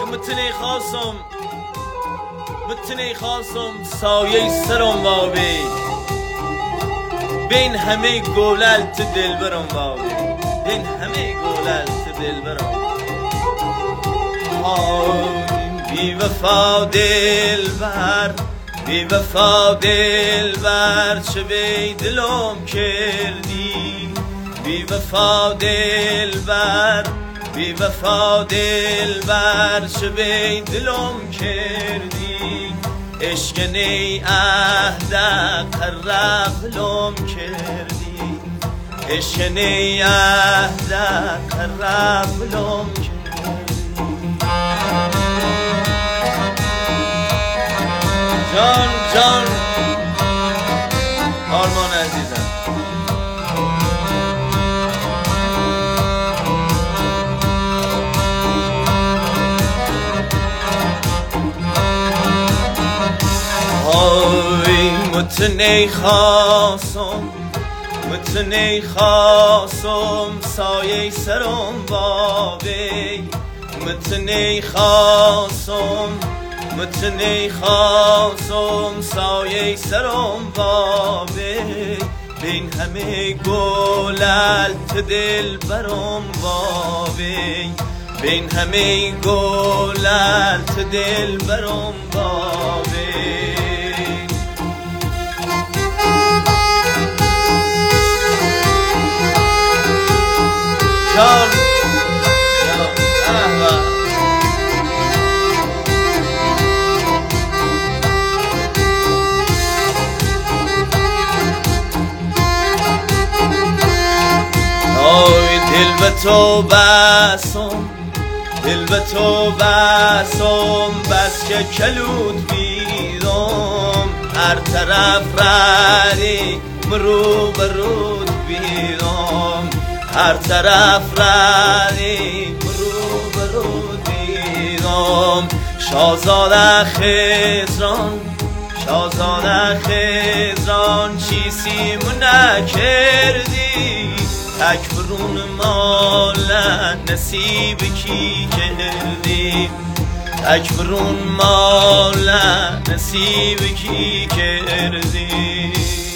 متنی خاصم سایه سرم وابی بین همه گولالت دل برم وابی بین همه گولالت دل برم بی وفا دل بر بی وفا دل بر چه بی دلم کردی بی وفا دل بر بی وفا دل بر چه بی دلم کردی عشق نی عهد قرقلم کردی عشق نی عهد قرقلم کردی جان جان آرمان عزیزم متنی خاصم سایه سرم بابی متنی خاصم سایه سرم بابی بین همه گولالت دل برم بابی بین همه گولالت دل برم بابی جان دل به تو بسم بس که کلود بیدم هر طرف ردی مرو برود بیدم هر طرف ردی مرو برود بیدم شاهزاده خزران چیزی نکردی تک برون مال نصیب کی کردی تک برون مال نصیب کی کردی